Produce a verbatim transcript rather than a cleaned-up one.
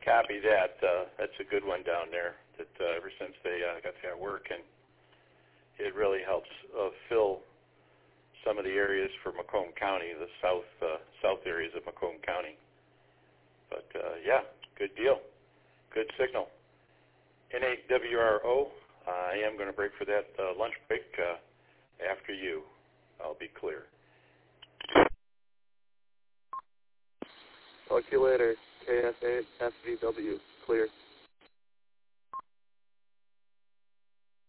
copy that. Uh, that's a good one down there. That uh, ever since they uh, got that working, it really helps uh, fill some of the areas for Macomb County, the south uh, south areas of Macomb County. But uh, yeah, good deal, good signal. N eight W R O. Uh, I am going to break for that uh, lunch break uh, after you. I'll be clear. Talk to you later. K S eight F V W. Clear.